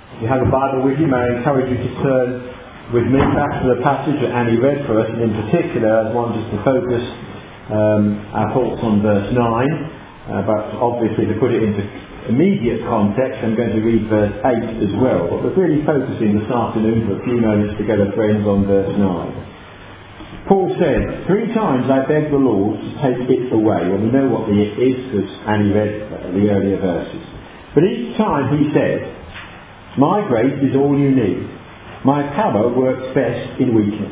If you have a Bible with you, may I encourage you to turn with me back to the passage that Annie read for us, and in particular I want us to focus our thoughts on verse 9, but obviously to put it into immediate context I'm going to read verse 8 as well, but we're really focusing this afternoon for a few moments together, friends, on verse 9. Paul said, 3 times I begged the Lord to take it away. Well, we know what the it is because Annie read the earlier verses. But each time he said, my grace is all you need. My power works best in weakness.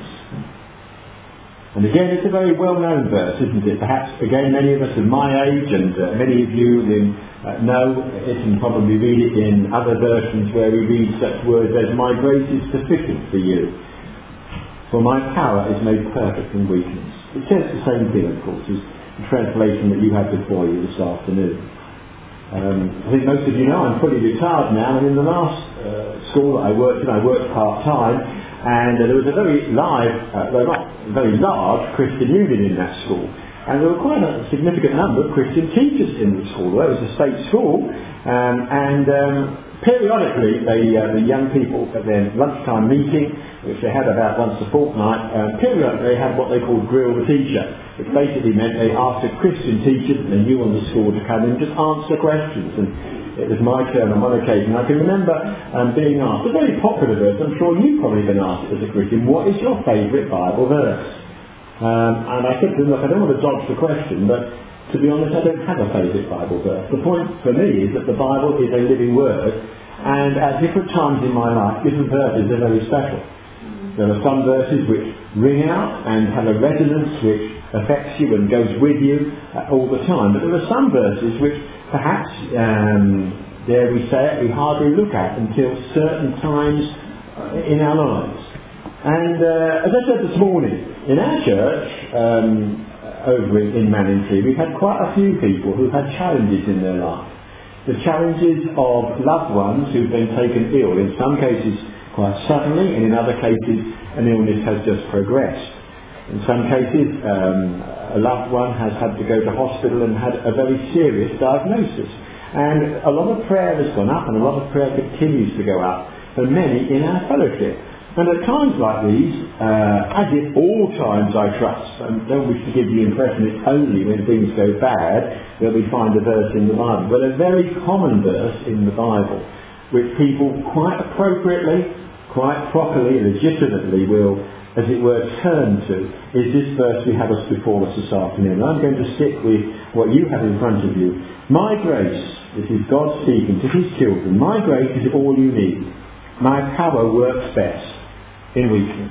And again, it's a very well-known verse, isn't it? Perhaps, again, many of us of my age and many of you know it and probably read it in other versions where we read such words as, my grace is sufficient for you, for my power is made perfect in weakness. It says the same thing, of course, as the translation that you have before you this afternoon. I think most of you know I'm fully retired now, and in the last school that I worked in, I worked part-time, and there was a very large Christian union in that school, and there were quite a significant number of Christian teachers in the school. Well, it was a state school, and periodically the young people at their lunchtime meeting, which they had about once a fortnight, periodically they had what they called grill the teacher, which basically meant they asked a Christian teacher that they knew on the school to come in and just answer questions. And it was my turn on one occasion. I can remember being asked, a very popular verse, I'm sure you've probably been asked as a Christian, what is your favourite Bible verse? And I said to them, look, I don't want to dodge the question, but to be honest, I don't have a favourite Bible verse. The point for me is that the Bible is a living word, and at different times in my life, different verses are very special. There are some verses which ring out and have a resonance which affects you and goes with you all the time. But there are some verses which perhaps, dare we say it, we hardly look at until certain times in our lives. And as I said this morning, in our church, over in Manningtree, we've had quite a few people who've had challenges in their life. The challenges of loved ones who've been taken ill, in some cases quite suddenly, and in other cases an illness has just progressed. In some cases a loved one has had to go to hospital and had a very serious diagnosis. And a lot of prayer has gone up, and a lot of prayer continues to go up for many in our fellowship. And at times like these, as in all times I trust, and don't wish to give the impression it's only when things go bad that we find a verse in the Bible, but a very common verse in the Bible, which people quite appropriately, quite properly, legitimately will, as it were, turn to, is this verse we have us before us this afternoon. I'm going to stick with what you have in front of you. My grace, this is God speaking to his children, my grace is all you need. My power works best in weakness.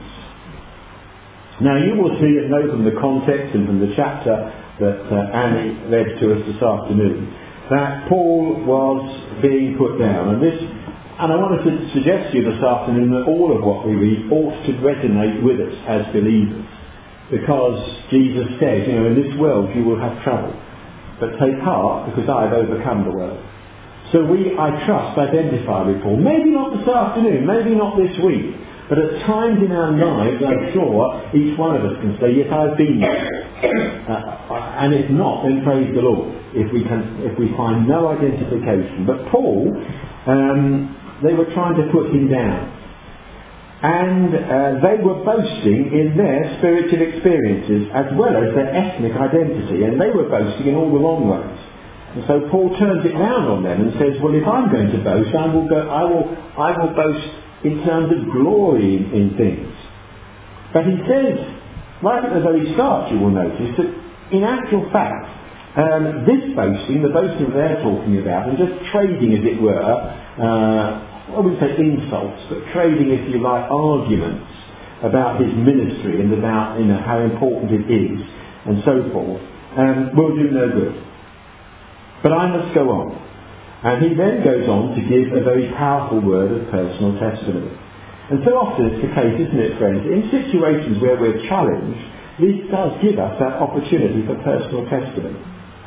Now you will see and know from the context and from the chapter that Annie read to us this afternoon that Paul was being put down, and I wanted to suggest to you this afternoon that all of what we read ought to resonate with us as believers, because Jesus says, in this world you will have trouble, but take heart because I have overcome the world. So we, I trust, identify with Paul. Maybe not this afternoon, maybe not this week, but at times in our lives, I'm sure each one of us can say, yes, I've been there. And if not, then praise the Lord, if we find no identification. But Paul, they were trying to put him down. And they were boasting in their spiritual experiences as well as their ethnic identity. And they were boasting in all the wrong ways. And so Paul turns it round on them and says, well, if I'm going to boast, I will boast in terms of glory in things. But he says, right at the very start you will notice, that in actual fact, this boasting, the boasting they're talking about, and just trading as it were, I wouldn't say insults, but trading, if you like, arguments about his ministry and about how important it is, and so forth, will do no good. But I must go on. And he then goes on to give a very powerful word of personal testimony. And so often it's the case, isn't it, friends? In situations where we're challenged, this does give us that opportunity for personal testimony.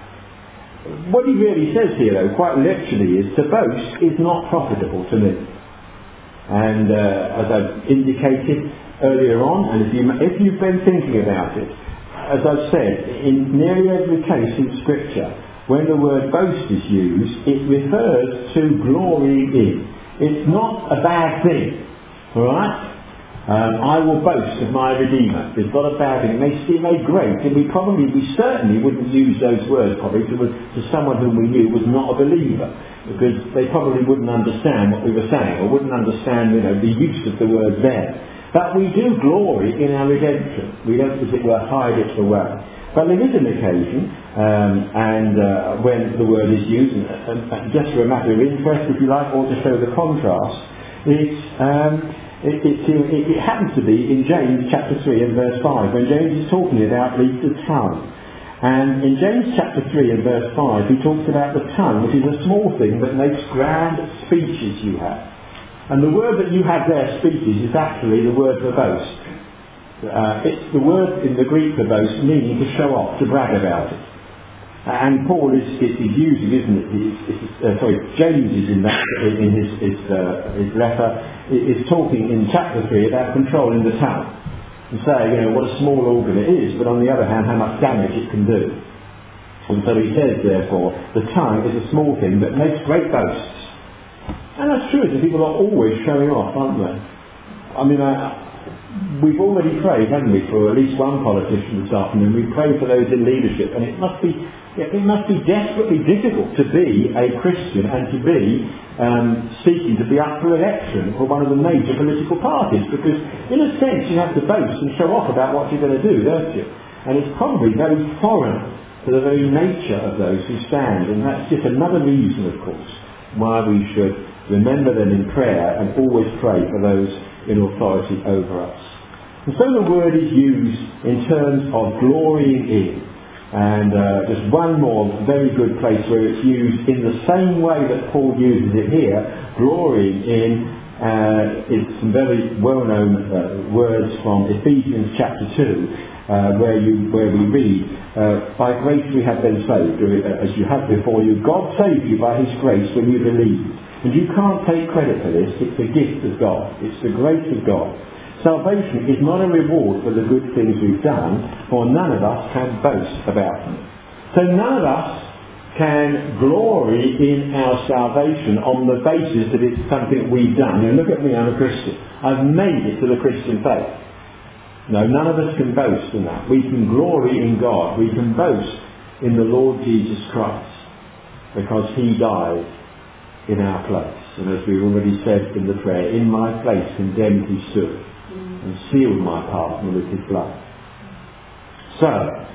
What he really says here, though, quite literally, is to boast is not profitable to me. And as I've indicated earlier on, and if you've been thinking about it, as I've said, in nearly every case in Scripture, when the word boast is used, it refers to glorying in. It's not a bad thing. Alright? I will boast of my Redeemer. It's not a bad thing. It may seem very great, and we certainly wouldn't use those words probably to someone whom we knew was not a believer, because they probably wouldn't understand what we were saying, or wouldn't understand, the use of the word there. But we do glory in our redemption. We don't, as it were, hide it away. But there is an occasion, when the word is used, and just for a matter of interest, if you like, or to show the contrast, it happens to be in James chapter 3 and verse 5, when James is talking about the tongue. And in James chapter 3 and verse 5, he talks about the tongue, which is a small thing that makes grand speeches you have. And the word that you have there, speeches, is actually the word for boast. It's the word in the Greek for boast, meaning to show off, to brag about it. And Paul is using, isn't it? James is in his letter, is talking in chapter 3 about controlling the tongue. And saying, what a small organ it is, but on the other hand, how much damage it can do. And so he says, therefore, the tongue is a small thing that makes great boasts. And that's true, that people are always showing off, aren't they? We've already prayed, haven't we, for at least one politician this afternoon. We prayed for those in leadership, and it must be desperately difficult to be a Christian and to be seeking to be up for election for one of the major political parties, because in a sense you have to boast and show off about what you're going to do, don't you? And it's probably very foreign to the very nature of those who stand, and that's just another reason, of course, why we should remember them in prayer and always pray for those in authority over us. And so the word is used in terms of glorying in. And just one more very good place where it's used in the same way that Paul uses it here, glorying in, is some very well-known words from Ephesians chapter 2, where we read, by grace we have been saved, as you have before you. God saved you by his grace when you believed. And you can't take credit for this. It's a gift of God. It's the grace of God. Salvation is not a reward for the good things we've done, for none of us can boast about them. So none of us can glory in our salvation on the basis that it's something we've done. Look at me, I'm a Christian. I've made it to the Christian faith. No, none of us can boast in that. We can glory in God. We can boast in the Lord Jesus Christ, because he died in our place. And as we've already said in the prayer, in my place condemned he stood, and sealed my pardon with his blood. So,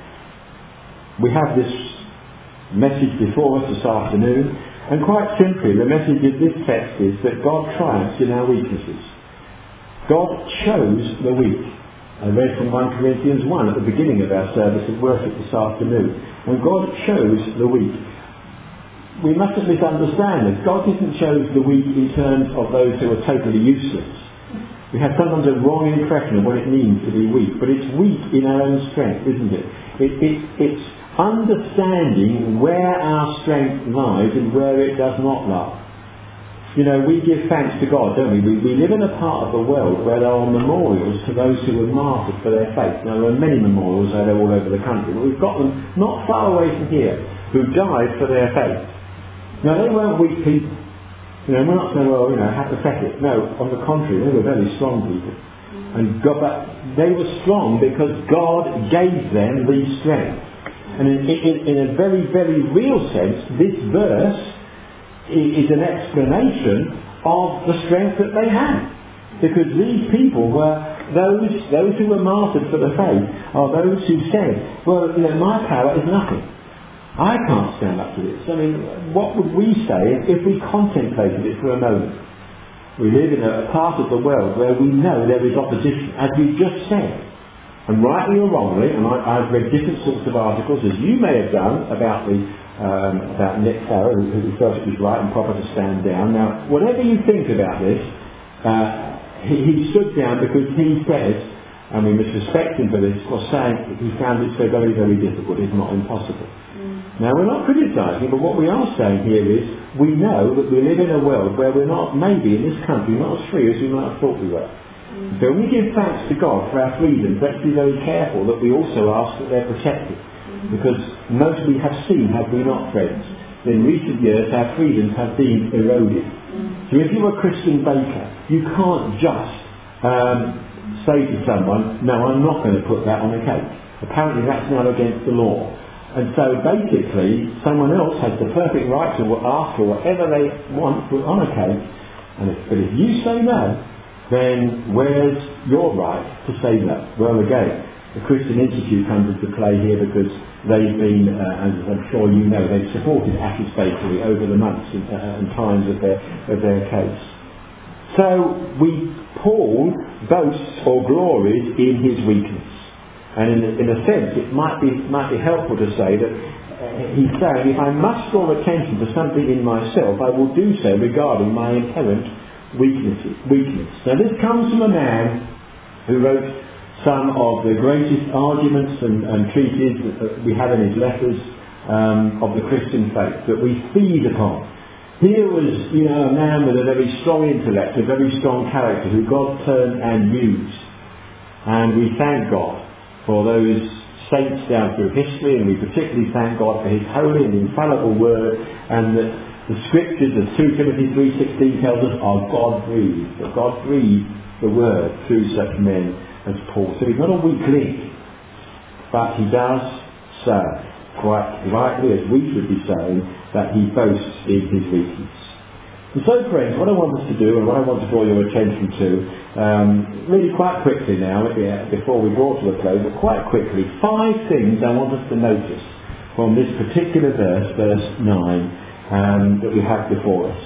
we have this message before us this afternoon, and quite simply the message of this text is that God triumphs in our weaknesses. God chose the weak. I read from 1 Corinthians 1 at the beginning of our service of worship this afternoon, and God chose the weak. We mustn't misunderstand this. God didn't choose the weak in terms of those who are totally useless. We have sometimes a wrong impression of what it means to be weak, but it's weak in our own strength, isn't it? It's understanding where our strength lies and where it does not lie. We give thanks to God, don't we? We live in a part of the world where there are memorials to those who were martyred for their faith. Now, there are many memorials out there all over the country, but we've got them not far away from here, who died for their faith. Now, they weren't weak people. We're not saying, how pathetic. No, on the contrary, they were very strong people. And God, but they were strong because God gave them the strength. And in a very, very real sense, this verse is an explanation of the strength that they had. Because these people were those who were martyred for the faith, are those who said, my power is nothing. I can't stand up to this. What would we say if we contemplated it for a moment? We live in a part of the world where we know there is opposition, as we've just said. And rightly or wrongly, and I've read different sorts of articles, as you may have done, about Nick Farrar, who felt it was right and proper to stand down. Now, whatever you think about this, he stood down because he says, and we must respect him for this, for saying that he found it so very, very difficult, if not impossible. Now, we're not criticising, but what we are saying here is, we know that we live in a world where we're not, maybe in this country, not as free as we might have thought we were. So when we give thanks to God for our freedoms, let's be very careful that we also ask that they're protected. Because most we have seen, have we not, friends, in recent years our freedoms have been eroded. So if you're a Christian baker, you can't just say to someone, no, I'm not going to put that on a cake. Apparently that's now against the law. And so basically, someone else has the perfect right to ask for whatever they want put on a cake. But if you say no, then where's your right to say no? Well, again, the Christian Institute comes into play here because they've been, as I'm sure you know, they've supported Ash's Bakery over the months and times of their case. So Paul boasts or glories in his weakness. And in a sense, it might be helpful to say that he's saying, if I must draw attention to something in myself, I will do so regarding my inherent weakness. Now this comes from a man who wrote some of the greatest arguments and treatises that we have in his letters of the Christian faith that we feed upon. Here was, a man with a very strong intellect, a very strong character, who God turned and used. And we thank God for those saints down through history, and we particularly thank God for his holy and infallible word, and that the scriptures, as 2 Timothy 3:16 tells us, are God-breathed. That God breathed the word through such men as Paul. So he's not a weak link, but he does say, quite rightly as we should be saying, that he boasts in his weakness. And so, friends, what I want us to do, and what I want to draw your attention to, really quite quickly now, before we draw to a close, but quite quickly, 5 things I want us to notice from this particular verse 9, that we have before us.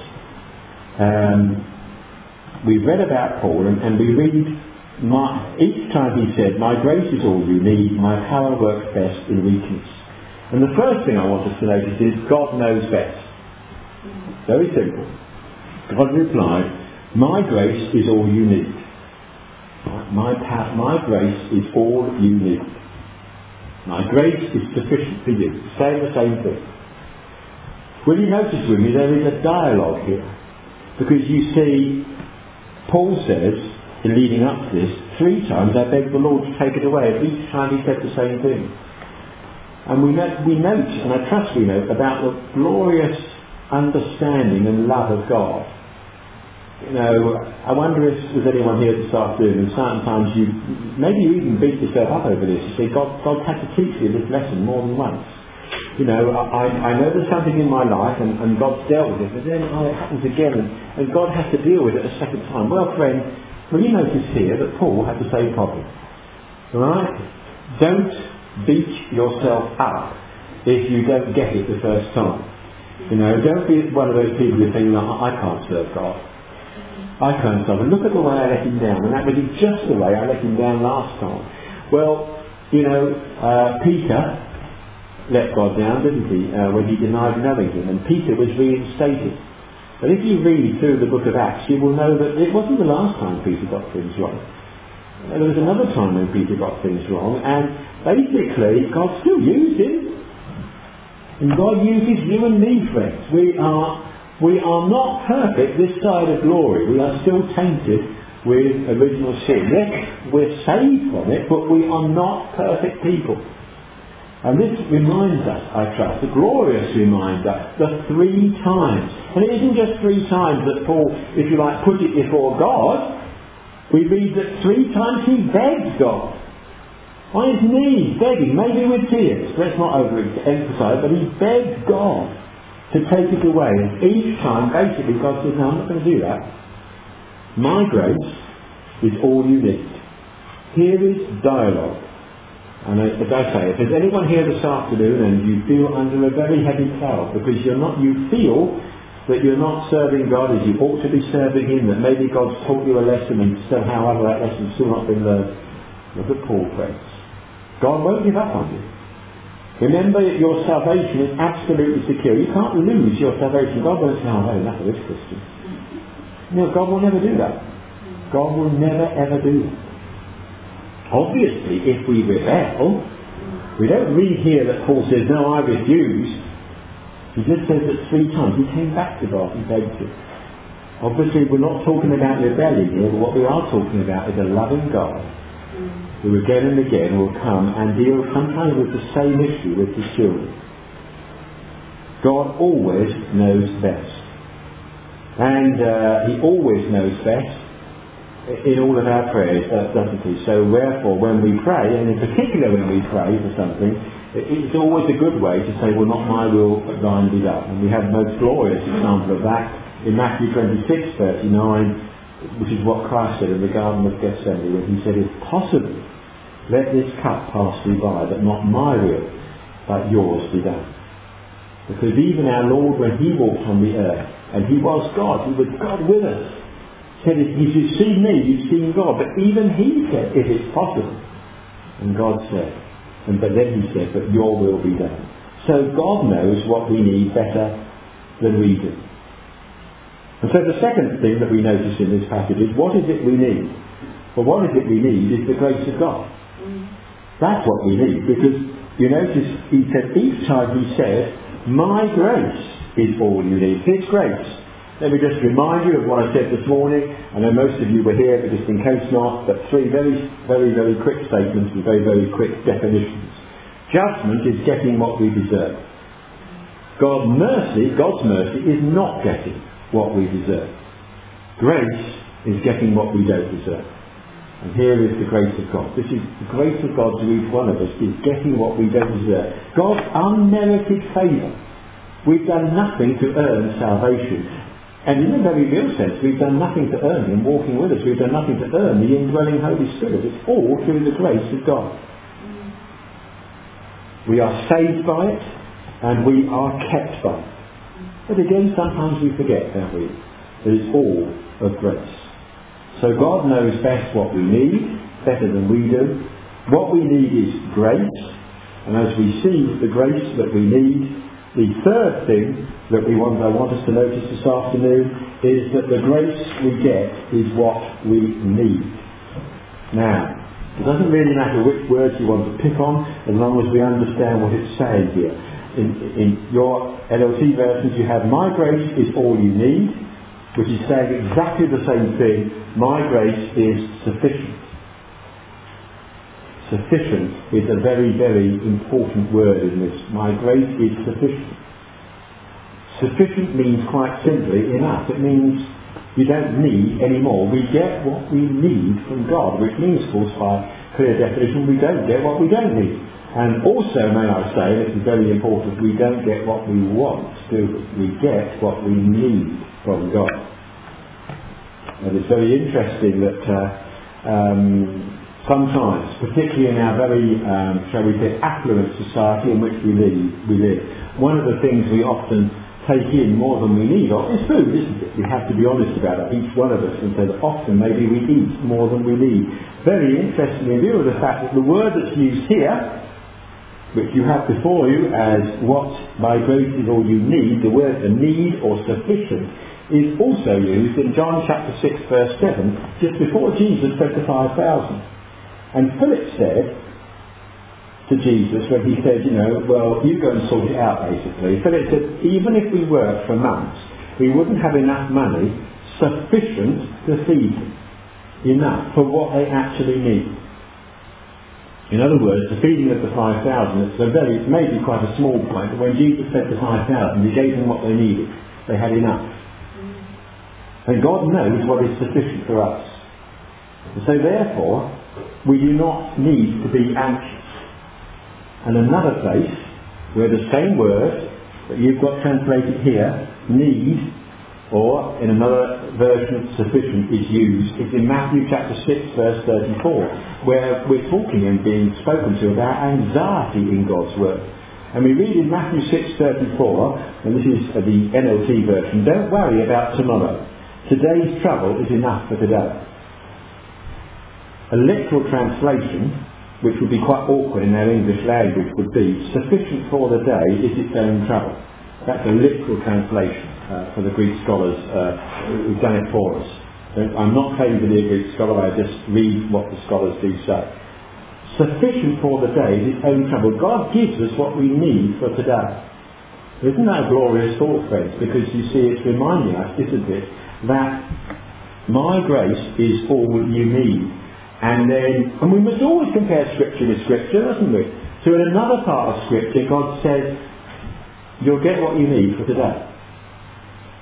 We've read about Paul, and we read, each time he said, my grace is all you need, my power works best in weakness. And the first thing I want us to notice is God knows best. Very simple. God replied, my grace is all you need. My grace is all you need. My grace is sufficient for you. Saying the same thing. Will you notice with me there is a dialogue here? Because you see, Paul says, in leading up to this, 3 times I begged the Lord to take it away. And each time he said the same thing. And we note, and I trust we note, about the glorious understanding and love of God. I wonder if there's anyone here this afternoon, and sometimes you even beat yourself up over this. You say, God had to teach you this lesson more than once. I know there's something in my life, and God's dealt with it, but then it happens again, and God has to deal with it a second time. Well, friend, will you notice here that Paul had the same problem? Alright? Don't beat yourself up if you don't get it the first time. Don't be one of those people who think, I can't serve God. I can't serve him. Look at the way I let him down, and that was just the way I let him down last time. Well, Peter let God down, didn't he, when he denied knowing him, and Peter was reinstated. But if you read through the book of Acts, you will know that it wasn't the last time Peter got things wrong. There was another time when Peter got things wrong, and basically God still used him. And God uses you and me, friends. We are not perfect this side of glory. We are still tainted with original sin. Yes, we're saved from it, but we are not perfect people. And this reminds us, I trust, a glorious reminder, the 3 times. And it isn't just 3 times that Paul, if you like, put it before God. We read that 3 times he begged God. On his knees, begging, maybe with tears. Let's not overemphasize, but he begged God to take it away. And each time, basically, God says, no, I'm not going to do that. My grace is all you need. Here is dialogue. And as I say, if there's anyone here this afternoon and you feel under a very heavy cloud because you feel that you're not serving God as you ought to be serving him, that maybe God's taught you a lesson and somehow that lesson's still not been learned, look at Paul, friends. God won't give up on you. Remember that your salvation is absolutely secure. You can't lose your salvation. God won't say, oh, no, enough of this Christian. God will never do that. God will never ever do that. Obviously, if we rebel, we don't read here that Paul says, no, I refuse. He just says that 3 times he came back to God and begged him. Obviously, we're not talking about rebellion here, but what we are talking about is a loving God who again and again will come and deal sometimes with the same issue with his children. God always knows best. And he always knows best in all of our prayers, doesn't he? So wherefore, when we pray, and in particular when we pray for something, it's always a good way to say, well, not my will, but thine be done. And we have the most glorious example of that in Matthew 26:39, which is what Christ said in the Garden of Gethsemane, when he said, if possible, let this cup pass me by, but not my will, but yours be done. Because even our Lord, when he walked on the earth, and he was God, he was God with us, said, if you've seen me, you've seen God. But even he said, if it's possible. And God said, but then he said, but your will be done. So God knows what we need better than we do. And so the second thing that we notice in this passage is, what is it we need? Well, what is it we need is the grace of God. That's what we need. Because you notice he said, each time he says, my grace is all you need. His grace. Let me just remind you of what I said this morning. I know most of you were here, but just in case not, but three very, very, very quick statements with very, very quick definitions. Judgment is getting what we deserve. God's mercy is not getting what we deserve. Grace is getting what we don't deserve. And here is the grace of God. This is the grace of God to each one of us, is getting what we don't deserve. God's unmerited favour. We've done nothing to earn salvation. And in a very real sense, we've done nothing to earn him walking with us. We've done nothing to earn the indwelling Holy Spirit. It's all through the grace of God. We are saved by it, and we are kept by it. But again, sometimes we forget, don't we, that it's all of grace. So God knows best what we need, better than we do. What we need is grace, and as we see the grace that we need, the third thing that I want us to notice this afternoon is that the grace we get is what we need. Now, it doesn't really matter which words you want to pick on, as long as we understand what it's saying here. In your LLT versions you have, my grace is all you need, which is saying exactly the same thing. My grace is sufficient. Sufficient is a very, very important word in this. My grace is sufficient. Sufficient means quite simply enough. It means we don't need any more. We get what we need from God, which means, of course, by clear definition, we don't get what we don't need. And also, may I say, this is very important, we don't get what we want, do we? We get what we need from God. And it's very interesting that sometimes, particularly in our very, shall we say, affluent society in which we live, one of the things we often take in more than we need is food, isn't it? We have to be honest about it, each one of us, and say that often maybe we eat more than we need. Very interesting in view of the fact that the word that's used here, which you have before you as what by grace is all you need, the word the need or sufficient, is also used in John chapter 6 verse 7, just before Jesus fed the 5,000. And Philip said to Jesus, when he said, well, you go and sort it out, basically. Philip said, even if we worked for months, we wouldn't have enough money sufficient to feed them. Enough for what they actually need. In other words, the feeding of the 5,000, it's maybe quite a small point, but when Jesus fed the 5,000, he gave them what they needed. They had enough. And God knows what is sufficient for us. And so therefore, we do not need to be anxious. And another place where the same word that you've got translated here, need, or in another version sufficient, is used, is in Matthew chapter 6 verse 34, where we're talking and being spoken to about anxiety in God's word. And we read in Matthew 6:34, and this is the NLT version, don't worry about tomorrow. Today's trouble is enough for today. A literal translation, which would be quite awkward in our English language, would be, sufficient for the day is its own trouble. That's a literal translation for the Greek scholars who've done it for us. I'm not claiming to be a Greek scholar, I just read what the scholars do say. Sufficient for the day is its own trouble. God gives us what we need for today. Isn't that a glorious thought, friends? Because you see, it's reminding us, isn't it, that my grace is all you need. And we must always compare Scripture with Scripture, doesn't we? So in another part of Scripture, God says, you'll get what you need for today.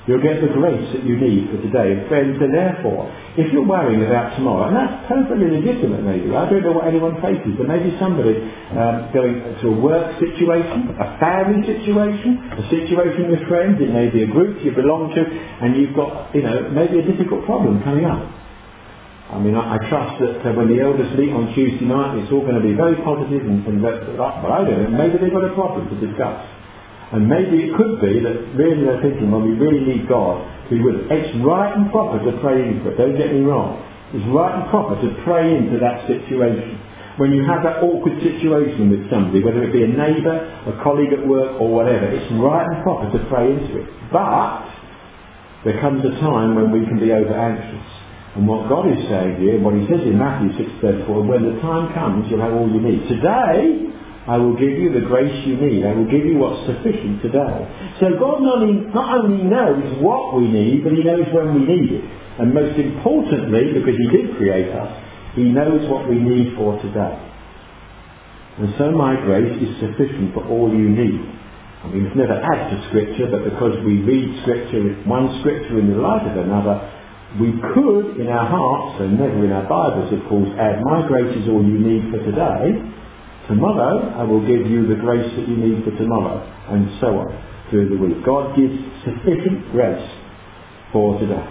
You'll get the grace that you need for today. And friends, so therefore, if you're worrying about tomorrow, and that's perfectly legitimate maybe, I don't know what anyone faces, but maybe somebody going to a work situation, a family situation, a situation with friends, it may be a group you belong to, and you've got, maybe a difficult problem coming up. I mean, I trust that when the elders meet on Tuesday night, it's all going to be very positive and but I don't know, maybe they've got a problem to discuss. And maybe it could be that really they're thinking, well, we really need God to be with us. It's right and proper to pray into it, don't get me wrong. It's right and proper to pray into that situation. When you have that awkward situation with somebody, whether it be a neighbour, a colleague at work or whatever, it's right and proper to pray into it. But there comes a time when we can be over anxious. And what God is saying here, what he says in Matthew 6:34, when the time comes, you'll have all you need. Today, I will give you the grace you need. I will give you what's sufficient today. So God not only knows what we need, but he knows when we need it. And most importantly, because he did create us, he knows what we need for today. And so my grace is sufficient for all you need. I mean, it's never add to Scripture, but because we read Scripture, one Scripture in the light of another, we could, in our hearts, and never in our Bibles, of course, add, my grace is all you need for today. Tomorrow I will give you the grace that you need for tomorrow, and so on through the week. God gives sufficient grace for today.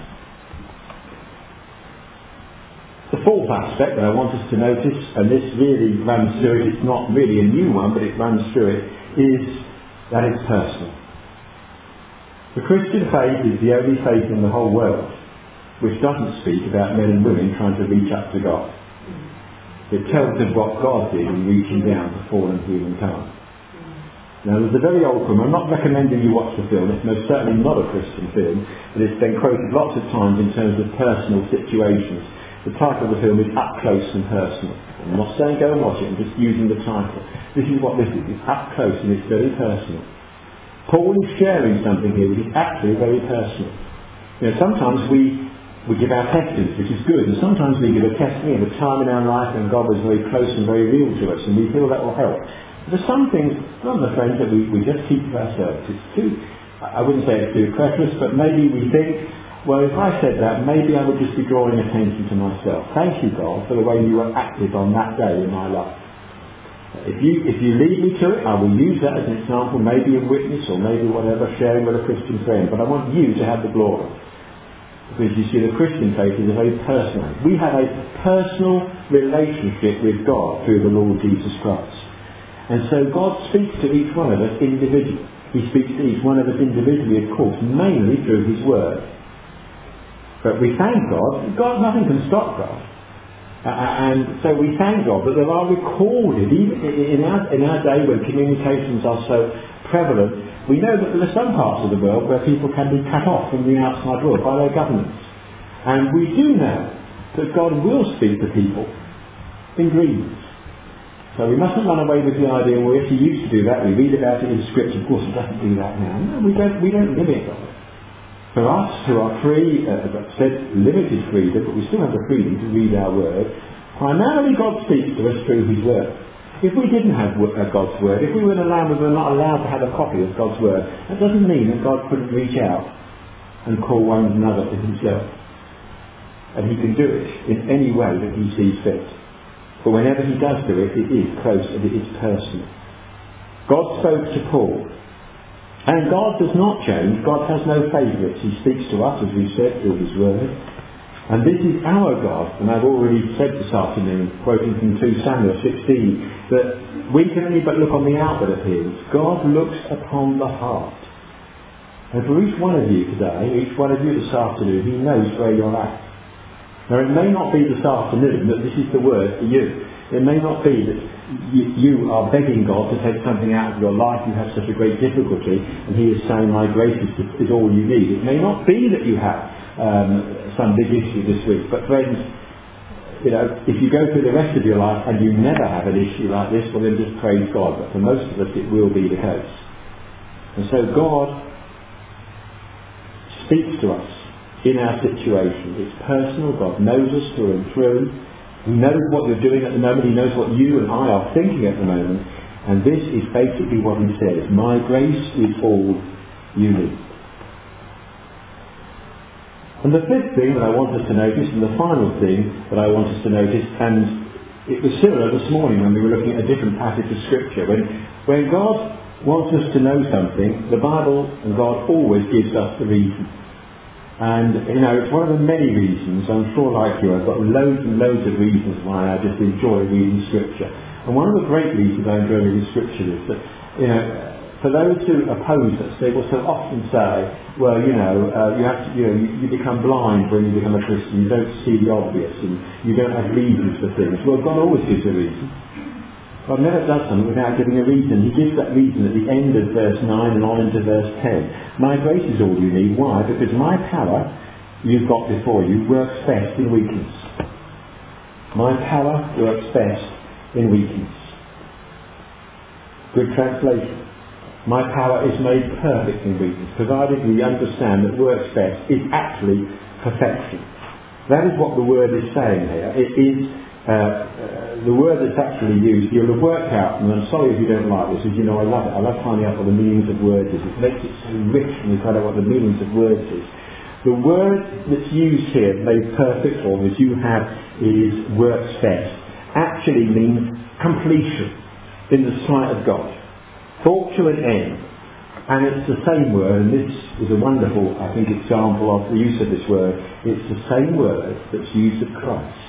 The fourth aspect that I want us to notice, and this really runs through it, it's not really a new one, but it runs through it, is that it's personal. The Christian faith is the only faith in the whole world which doesn't speak about men and women trying to reach up to God. It tells us what God did in reaching down to fallen humankind. Now there's a very old film, I'm not recommending you watch the film, it's most certainly not a Christian film, but it's been quoted lots of times in terms of personal situations. The title of the film is Up Close and Personal. I'm not saying go and watch it, I'm just using the title. This is what this is, it's up close and it's very personal. Paul is sharing something here which is actually very personal. Sometimes we give our testimonies, which is good, and sometimes we give a testimony of a time in our life when God was very close and very real to us, and we feel that will help. There's some things, some of the friends, that we just keep to ourselves. It's too, I wouldn't say it's too precious, but maybe we think, well, if I said that, maybe I would just be drawing attention to myself. Thank you, God, for the way you were active on that day in my life. If you lead me to it, I will use that as an example, maybe a witness or maybe whatever, sharing with a Christian friend, but I want you to have the glory. Because you see, the Christian faith is a very personal. We have a personal relationship with God through the Lord Jesus Christ. And so God speaks to each one of us individually. He speaks to each one of us individually, of course, mainly through his word. But we thank God, nothing can stop God. And so we thank God that there are recorded, even in our day when communications are so prevalent, we know that there are some parts of the world where people can be cut off from the outside world by their governments. And we do know that God will speak to people in dreams. So we mustn't run away with the idea, well, if he used to do that, we read about it in Scripture, of course he doesn't do that now. No, we don't limit God. For us who are free, as I've said, limited freedom, but we still have the freedom to read our word, primarily God speaks to us through his word. If we didn't have God's word, if we were not allowed to have a copy of God's word, that doesn't mean that God couldn't reach out and call one another to himself. And he can do it in any way that he sees fit. But whenever he does do it, it is close and it is personal. God spoke to Paul. And God does not change. God has no favourites. He speaks to us, as we've said, through his word. And this is our God, and I've already said this afternoon, quoting from 2 Samuel 16, that we can only but look on the outward appearance. God looks upon the heart. And for each one of you today, each one of you this afternoon, he knows where you're at. Now it may not be this afternoon that this is the word for you. It may not be that you are begging God to take something out of your life, you have such a great difficulty, and he is saying, my grace is all you need. It may not be that you have some big issue this week, but friends, if you go through the rest of your life and you never have an issue like this, well then just praise God. But for most of us it will be the case. And so God speaks to us in our situation. It's personal. God knows us through and through. He knows what you're doing at the moment. He knows what you and I are thinking at the moment. And this is basically what he says. My grace is all you need. And the fifth thing that I want us to notice, and the final thing that I want us to notice, and it was similar this morning when we were looking at a different passage of Scripture. When God wants us to know something, the Bible and God always gives us the reason. And, it's one of the many reasons. I'm sure, like you, I've got loads and loads of reasons why I just enjoy reading Scripture. And one of the great reasons I enjoy reading Scripture is that, for those who oppose us, they will so often say, well, you become blind when you become a Christian. You don't see the obvious, and you don't have reasons for things. Well, God always gives a reason. God never does something without giving a reason. He gives that reason at the end of verse 9 and on into verse 10. My grace is all you need. Why? Because my power you've got before you works best in weakness. My power works best in weakness. Good translation. My power is made perfect in weakness, provided we understand that works best is actually perfection. That is what the word is saying here. It is the word that's actually used. You'll have worked out, and I'm sorry if you don't like this, as you know I love it. I love finding out what the meanings of words is. It makes it so rich when you find out what the meanings of words is. The word that's used here, made perfect, or as you have, is works best, actually means completion in the sight of God. Brought to an end. And it's the same word, and this is a wonderful, I think, example of the use of this word. It's the same word that's used of Christ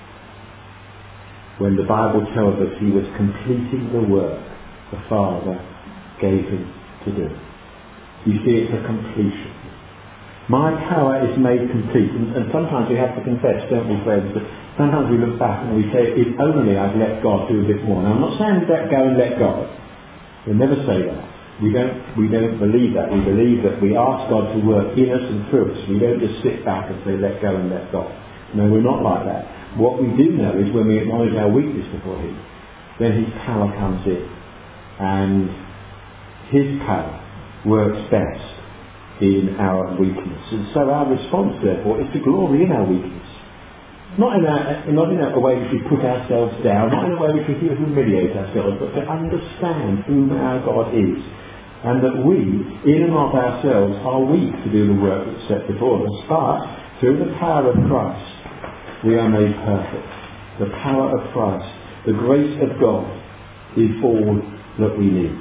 when the Bible tells us he was completing the work the Father gave him to do. You see, it's a completion. My power is made complete. And sometimes we have to confess, don't we, friends, that sometimes we look back and we say, if only I'd let God do a bit more. Now, I'm not saying let go and let God. We'll never say that. We don't believe that. We believe that we ask God to work in us and through us. We don't just sit back and say, let go and let God. No, we're not like that. What we do know is when we acknowledge our weakness before him, then his power comes in. And his power works best in our weakness. And so our response, therefore, is to glory in our weakness. Not in a way which we put ourselves down, not in a way which we humiliate ourselves, but to understand who our God is, and that we, in and of ourselves, are weak to do the work that's set before us. But through the power of Christ, we are made perfect. The power of Christ, the grace of God, is all that we need.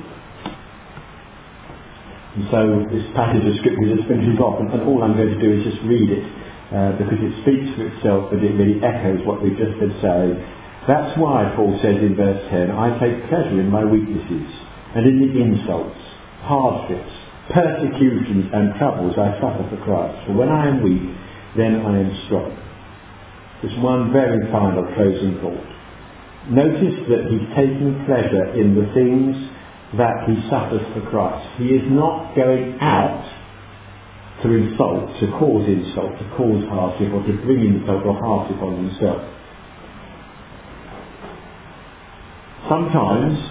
And so this passage of Scripture just finishes off, and all I'm going to do is just read it. Because it speaks for itself, but it really echoes what we've just been saying. That's why Paul says in verse 10, I take pleasure in my weaknesses, and in the insults, hardships, persecutions and troubles I suffer for Christ. For when I am weak, then I am strong. There's one very final closing thought. Notice that he's taking pleasure in the things that he suffers for Christ. He is not going out to insult, to cause hardship, or to bring insult or hardship on himself. Sometimes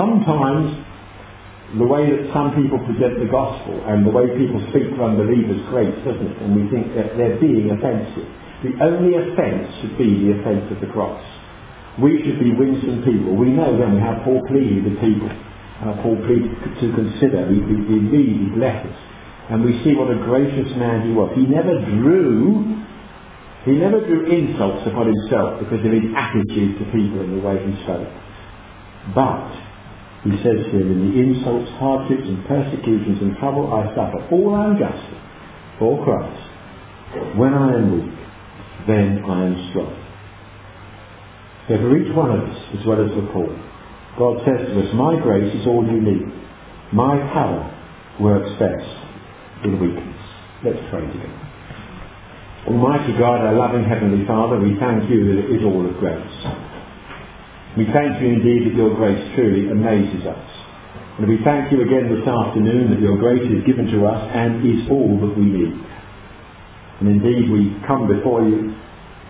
the way that some people present the gospel and the way people speak to unbelievers grates, doesn't it? And we think that they're being offensive. The only offence should be the offence of the cross. We should be winsome people. We know then we have Paul pleaded with people. Paul pleaded to consider. We read his letters. And we see what a gracious man he was. He never drew insults upon himself because of his attitude to people and the way he spoke. But he says here, in the insults, hardships and persecutions and trouble I suffer, all unjustly, for Christ. When I am weak, then I am strong. So for each one of us, as well as for Paul, God says to us, my grace is all you need. My power works best in weakness. Let's pray together. Almighty God, our loving Heavenly Father, we thank you that it is all of grace. We thank you indeed that your grace truly amazes us. And we thank you again this afternoon that your grace is given to us and is all that we need. And indeed we come before you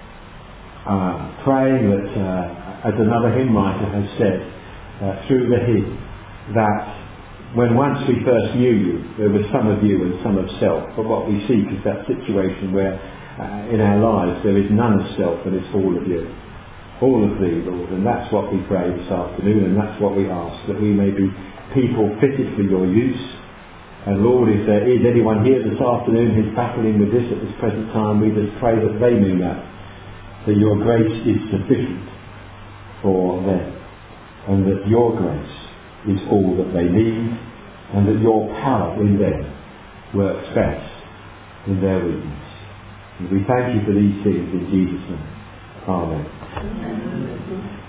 praying that, as another hymn writer has said, through the hymn, that when once we first knew you, there was some of you and some of self. But what we seek is that situation where in our lives there is none of self and it's all of you. All of thee, Lord. And that's what we pray this afternoon, and that's what we ask, that we may be people fitted for your use, And Lord, if there is anyone here this afternoon who's battling with this at this present time, we just pray that they know that your grace is sufficient for them, and that your grace is all that they need, and that your power in them works best in their weakness. And we thank you for these things in Jesus' name. Amen.